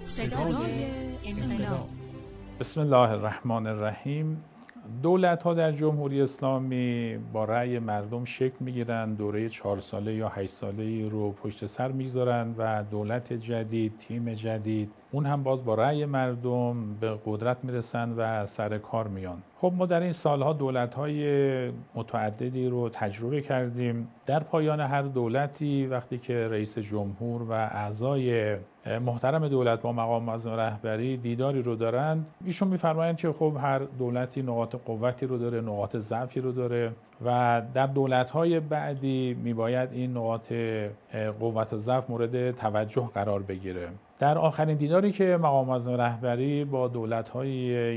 صدای انقلاب. بسم الله الرحمن الرحیم. دولت‌ها در جمهوری اسلامی با رأی مردم شکل می‌گیرند، دوره 4 ساله یا 8 ساله‌ای رو پشت سر می‌گذارند و دولت جدید، تیم جدید، اون هم باز با رأی مردم به قدرت میرسن و سر کار میان. خب ما در این سالها دولت‌های متعددی رو تجربه کردیم. در پایان هر دولتی وقتی که رئیس جمهور و اعضای محترم دولت با مقام معظم رهبری دیداری رو دارند، ایشون می‌فرمایند که خب هر دولتی نقاط قوتی رو داره، نقاط ضعفی رو داره و در دولت‌های بعدی میباید این نقاط قوت و ضعف مورد توجه قرار بگیره. در آخرین دیداری که مقام معظم رهبری با دولت‌های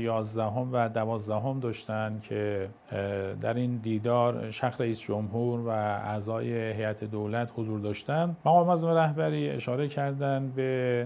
11 و 12 داشتن که در این دیدار شخص رئیس جمهور و اعضای هیئت دولت حضور داشتن، مقام معظم رهبری اشاره کردند به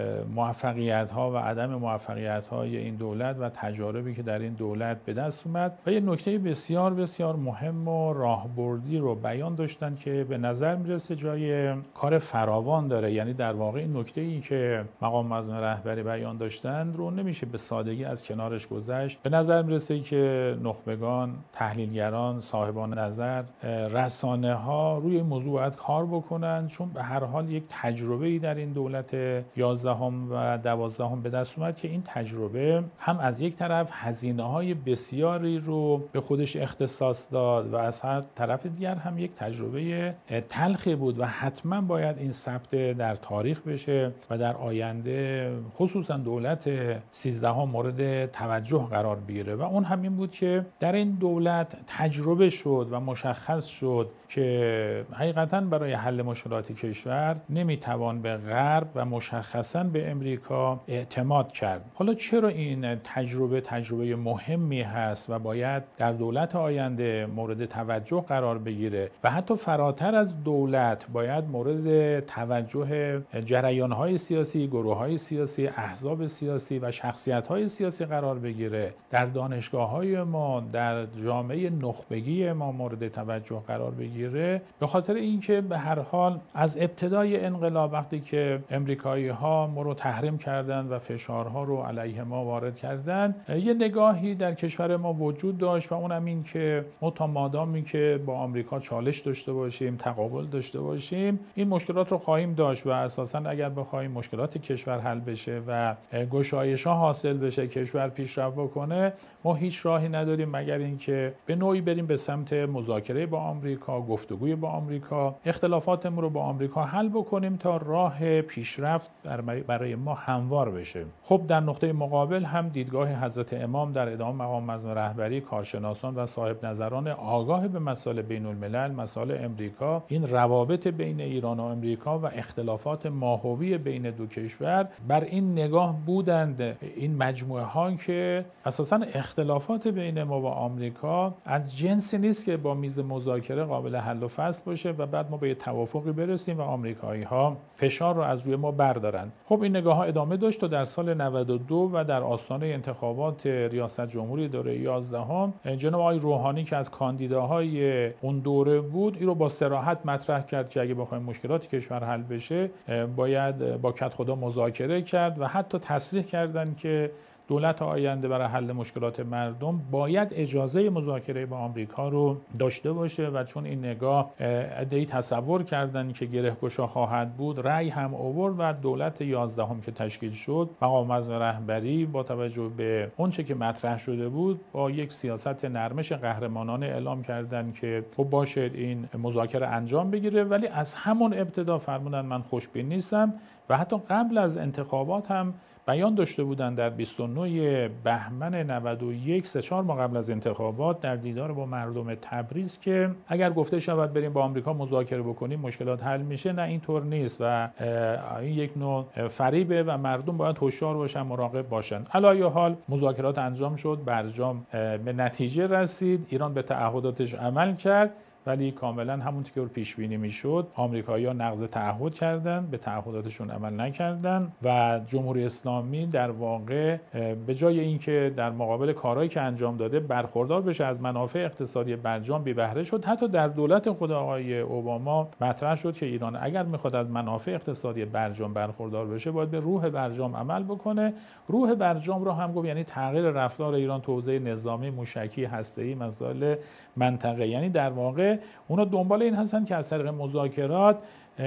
موفقیت‌ها و عدم موفقیت‌های این دولت و تجاربی که در این دولت به دست اومد و یه نکته بسیار بسیار مهم و راهبردی رو بیان داشتن که به نظر میرسه جای کار فراوان داره. یعنی در واقع این نکته‌ای که مقام معظم رهبری بیان داشتند رو نمیشه به سادگی از کنارش گذشت. به نظر میرسه که نخبگان، تحلیلگران، صاحبان نظر، رسانه ها روی این موضوع باید کار بکنن، چون به هر حال یک تجربه‌ای در این دولت 11 و 12 به دست اومد که این تجربه هم از یک طرف هزینه‌های بسیاری رو به خودش اختصاص داد و از طرف دیگر هم یک تجربه تلخی بود و حتما باید این ثبت در تاریخ بشه و در آینده خصوصا دولت 13 مورد توجه قرار بگیره. و اون همین بود که در این دولت تجربه شد و مشخص شد که حقیقتاً برای حل مشکلات کشور نمیتوان به غرب و مشخصاً به امریکا اعتماد کرد. حالا چرا این تجربه مهمی هست و باید در دولت آینده مورد توجه قرار بگیره و حتی فراتر از دولت باید مورد توجه جریان‌های سیاسی، گروه‌های سیاسی، احزاب سیاسی و شخصیت‌های سیاسی قرار بگیره، در دانشگاه‌های ما، در جامعه نخبگی ما مورد توجه قرار بگیره، به خاطر اینکه به هر حال از ابتدای انقلاب وقتی که امریکایی‌ها ما رو تحریم کردند و فشارها رو علیه ما وارد کردند، یه نگاهی در کشور ما وجود داشت و اونم این که ما تا مادامی که با آمریکا چالش داشته باشیم، تقابل داشته باشیم، این مشکلات رو خواهیم داشت و اساساً اگر بخوایم مشکلات کشور حل بشه و گشایش‌ها حاصل بشه، کشور پیشرفت بکنه، ما هیچ راهی نداریم مگر اینکه به نوعی بریم به سمت مذاکره با آمریکا، گفتگوی با آمریکا، اختلافاتمون رو با آمریکا حل بکنیم تا راه پیشرفت برای ما هموار بشه. خب در نقطه مقابل هم دیدگاه حضرت امام در ادامه مقام معظم رهبری، کارشناسان و صاحب نظران آگاه به مسائل بین الملل، مسائل امریکا، این روابط بین ایران و امریکا و اختلافات ماهوی بین دو کشور، بر این نگاه بودند این مجموعه ها که اساساً اختلافات بین ما و آمریکا از جنسی نیست که با میز مذاکره قابل حل و فصل باشه و بعد ما به توافقی برسیم و آمریکایی ها فشار رو از روی ما بردارن. خب این نگاه ها ادامه داشت و در سال 92 و در آستانه انتخابات ریاست جمهوری دوره 11 جناب آقای روحانی که از کاندیداهای اون دوره بود، این رو با صراحت مطرح کرد که اگه بخوایم مشکلات کشور حل بشه باید با کدخدا مذاکره کرد و حتی تصریح کردن که دولت آینده برای حل مشکلات مردم باید اجازه مذاکره با آمریکا رو داشته باشه و چون این نگاه عده‌ای تصور کردن که گره‌گشا خواهد بود، رأی هم آورد و دولت 11 که تشکیل شد، مقام معظم رهبری با توجه به اونچه که مطرح شده بود با یک سیاست نرمش قهرمانانه اعلام کردن که خب باشه این مذاکره انجام بگیره، ولی از همون ابتدا فرمودن من خوشبین نیستم و حتی قبل از انتخابات هم بیان داشته بودن در 29 بهمن 91 3-4 ماه قبل از انتخابات در دیدار با مردم تبریز که اگر گفته شود بریم با آمریکا مذاکره بکنیم مشکلات حل میشه، نه اینطور نیست و این یک نوع فریبه و مردم باید هوشیار باشن، مراقب باشن. علی ای حال مذاکرات انجام شد، برجام به نتیجه رسید، ایران به تعهداتش عمل کرد ولی کاملا همونطور که پیش بینی میشد آمریکایی‌ها نقض تعهد کردن، به تعهداتشون عمل نکردن و جمهوری اسلامی در واقع به جای اینکه در مقابل کارهایی که انجام داده برخوردار بشه از منافع اقتصادی برجام بی بهره شد. حتی در دولت خود آقای اوباما مطرح شد که ایران اگر میخواد از منافع اقتصادی برجام برخوردار بشه باید به روح برجام عمل بکنه. روح برجام رو هم گفت یعنی تغییر رفتار ایران تو حوزه نظامی، موشکی، هسته‌ای، مسائل منطقه. یعنی در واقع اونا دنبال این هستن که از طریق مذاکرات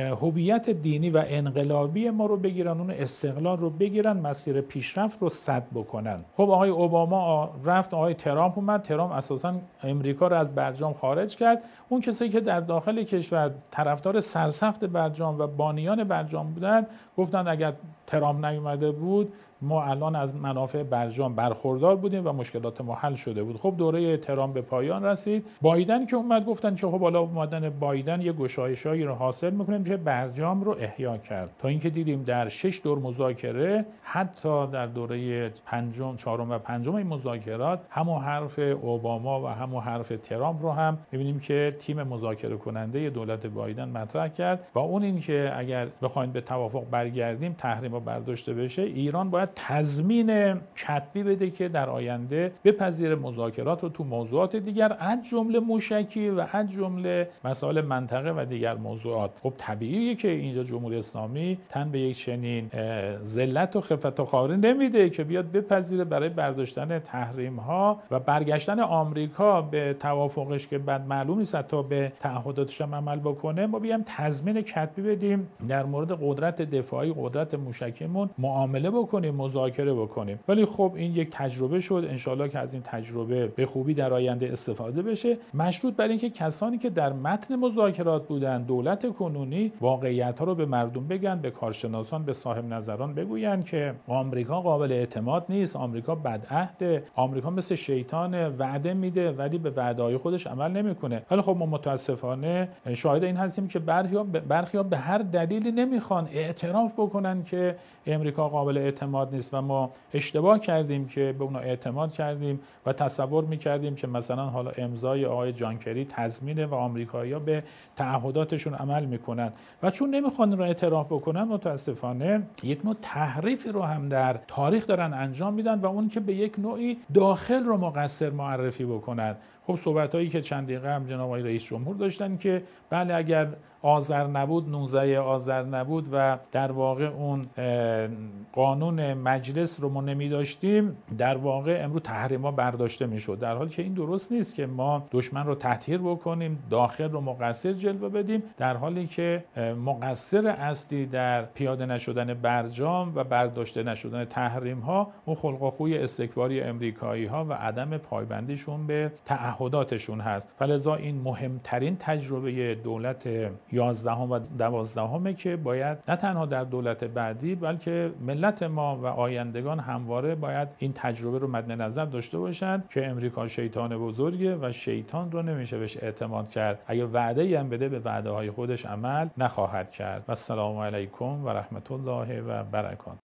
هویت دینی و انقلابی ما رو بگیرن، اون استقلال رو بگیرن، مسیر پیشرفت رو سد بکنن. خب آقای اوباما رفت، آقای ترامپ اومد. ترامپ اساساً امریکا رو از برجام خارج کرد. اون کسایی که در داخل کشور طرفدار سرسخت برجام و بانیان برجام بودن گفتن اگر ترامپ نیومده بود ما الان از منافع برجام برخوردار بودیم و مشکلات ما حل شده بود. خب دوره ترامپ به پایان رسید. بایدن که اومد گفتن که خب حالا اومدن بایدن یه گشایشایی رو حاصل میکنه که برجام رو احیا کرد. تا اینکه دیدیم در 6 دور مذاکره، حتی در دوره پنجم، چهارم و پنجم این مذاکرات، همون حرف اوباما و همون حرف ترامپ رو هم می‌بینیم که تیم مذاکره کننده دولت بایدن مطرح کرد و اون این که اگر بخواید به توافق برگردیم، تحریم‌ها برداشته بشه، ایران باید تضمین کتبی بده که در آینده بپذیره مذاکرات رو تو موضوعات دیگر از جمله موشکی و از جمله مسائل منطقه و دیگر موضوعات. خب طبیعیه که اینجا جمهوری اسلامی تن به یک چنین ذلت و خفت و خواری نمیده که بیاد بپذیره برای برداشتن تحریم ها و برگشتن آمریکا به توافقش که بعد معلوم نیست تا به تعهداتش هم عمل بکنه. ما بیام تضمین کتبی بدیم در مورد قدرت دفاعی، قدرت موشکیمون معامله بکنیم، مذاکره بکنیم. ولی خب این یک تجربه شد، انشالله که از این تجربه به خوبی در آینده استفاده بشه، مشروط بر اینکه کسانی که در متن مذاکرات بودن، دولت کنونی، واقعیت‌ها رو به مردم بگن، به کارشناسان، به صاحب نظران بگوین که آمریکا قابل اعتماد نیست، آمریکا بدعهده، آمریکا مثل شیطان، وعده میده ولی به وعده‌های خودش عمل نمیکنه. ولی خب ما متاسفانه شاهد این هستیم که برخی‌ها به هر دلیلی نمیخوان اعتراف بکنن که امریکا قابل اعتماد نیست و ما اشتباه کردیم که به اونا اعتماد کردیم و تصور میکردیم که مثلا حالا امضای آقای جان کری تضمینه و آمریکایی‌ها به تعهداتشون عمل میکنن و چون نمیخوان رو اعتراف بکنن متاسفانه یک نوع تحریفی رو هم در تاریخ دارن انجام میدن و اون که به یک نوعی داخل رو مقصر معرفی بکنن. خب صحبتایی که چند دقیقه هم جناب آقای رئیس جمهور داشتن که بله اگر آذر نبود، 19 آذر نبود و در واقع اون قانون مجلس رو ما نمی داشتیم، در واقع امروز تحریما برداشته میشد، در حالی که این درست نیست که ما دشمن رو تطهیر بکنیم، داخل رو مقصر جلوه بدیم، در حالی که مقصر اصلی در پیاده نشدن برجام و برداشته نشدن تحریم ها اون خلق و خوی استکباری امریکایی ها و عدم پایبندیشون به تعهداتشون هست. فلذا این مهمترین تجربه دولت 11 و 12 که باید نه تنها در دولت بعدی بلکه ملت ما و آیندگان همواره باید این تجربه رو مد نظر داشته باشند که امریکا شیطان بزرگه و شیطان رو نمیشه بهش اعتماد کرد. اگه وعده‌ای هم بده به وعده های خودش عمل نخواهد کرد. و السلام علیکم و رحمت الله و برکاته.